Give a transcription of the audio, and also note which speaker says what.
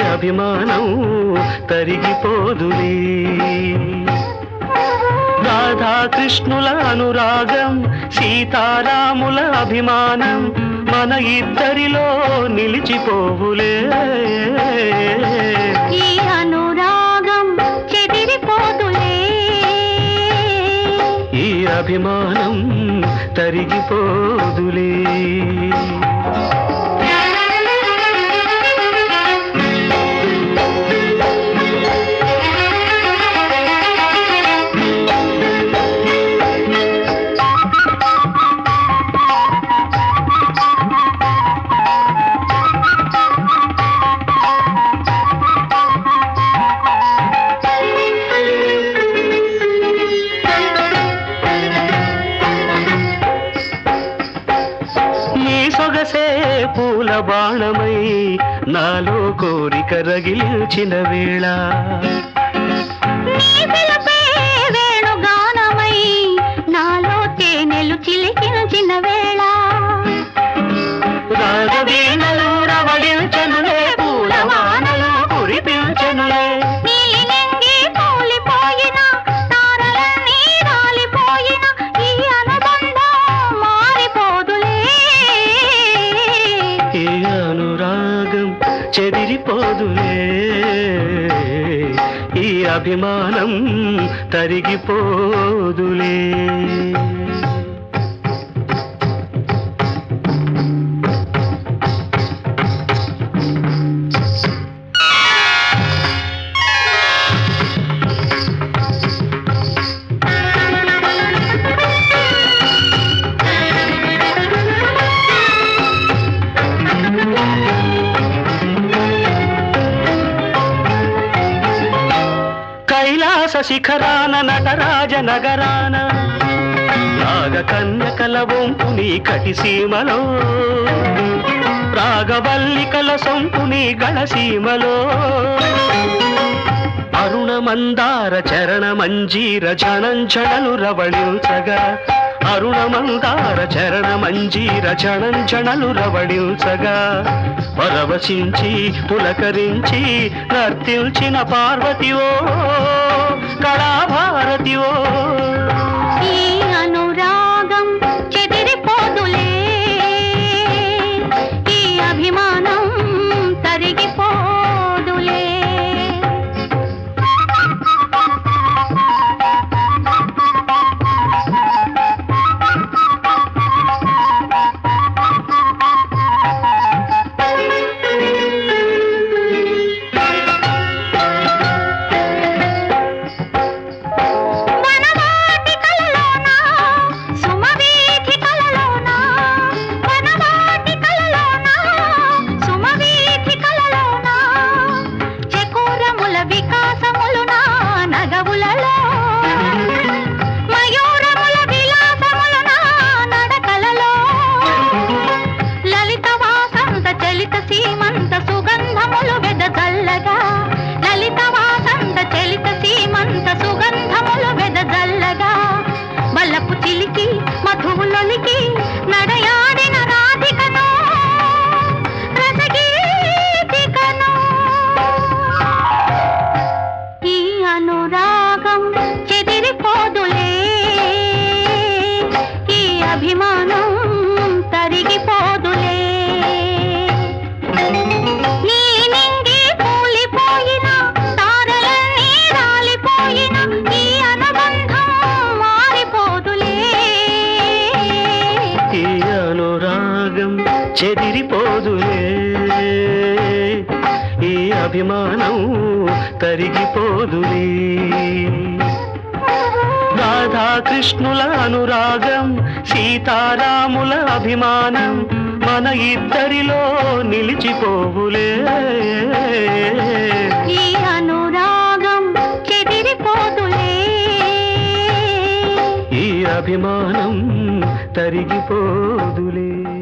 Speaker 1: అభిమానం తరిగిపోదులే. రాధాకృష్ణుల అనురాగం, సీతారాముల అభిమానం మన ఇద్దరిలో నిలిచిపోవులే.
Speaker 2: ఈ అనురాగం చెదిరిపోదులే,
Speaker 1: ఈ అభిమానం తరిగిపోదులే. సొగసే పూల బాణమై నాలో కోరిక రగిల్చిన వేళ,
Speaker 2: వేణుగానమై నాలో తేనెలు చిలికించిన వేళ,
Speaker 1: రాగవీణలు రవళించనులే, పూల వానలు కురిపించనులే. చెదిరిపోదులే, ఈ అభిమానం తరిగిపోదులే. కైలాస శిఖరాన నటరాజ నగరాన నాగ కన్యకల వంపు నీ కటిసీమలో, రాగవల్లికల సొంపు నీ గళసీమలో, అరుణ మందార చరణ మంజీర ఝణంఝణలు రవళించగా, అరుణ మందార చరణ మంజీర ఝణంఝణలు రవళించగా, పరవశించి పులకరించి నర్తించిన పార్వతివో కళాభారతివో.
Speaker 2: ఈ అనురాగం చెదిరిపోదులే, ఈ అభిమానం తరిగిపోదులే. మధువులొలికి నడయాడిన రాధికను, రసగీతికను. ఈ అనురాగం చెదిరిపోదులే, ఈ అభిమానం తరిగిపోదులే. నీలింగి కూలిపోయిన తారలన్నీ రాలిపోయిన ఈ అనుబంధం మారిపోదులే.
Speaker 1: ఈ అనురాగం చెదిరిపోదులే, ఈ అభిమానం తరిగిపోదులే. రాధాకృష్ణుల అనురాగం, సీతారాముల అభిమానం మన ఇద్దరిలో నిలిచిపోవులే.
Speaker 2: ఈ అనురాగం చెదిరిపోదులే,
Speaker 1: ఈ అభిమానం తరిగిపోదులే.